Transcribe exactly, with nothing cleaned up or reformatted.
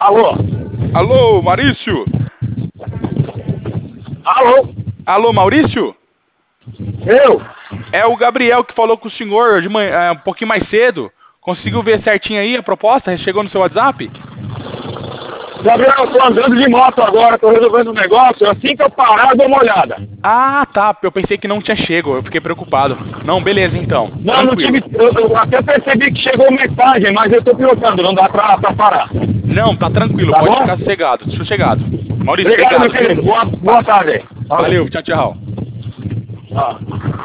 Alô? Alô, Maurício? Alô? Alô, Maurício? Eu? É o Gabriel que falou com o senhor de manhã, é, um pouquinho mais cedo. Conseguiu ver certinho aí a proposta? Chegou no seu WhatsApp? Gabriel, eu tô andando de moto agora, tô resolvendo um negócio. Assim que eu parar, eu dou uma olhada. Ah, tá. Eu pensei que não tinha chego. Eu fiquei preocupado. Não, beleza então. Não, não Tranquilo. tive. Eu, eu até percebi que chegou mensagem, mas eu tô pilotando, não dá pra, pra parar. Não, tá tranquilo. Tá Pode bom? ficar sossegado. Sossegado. Maurício, Obrigado, meu obrigado, querido. viu? Boa, boa tarde. Valeu, tchau, tchau. Ah.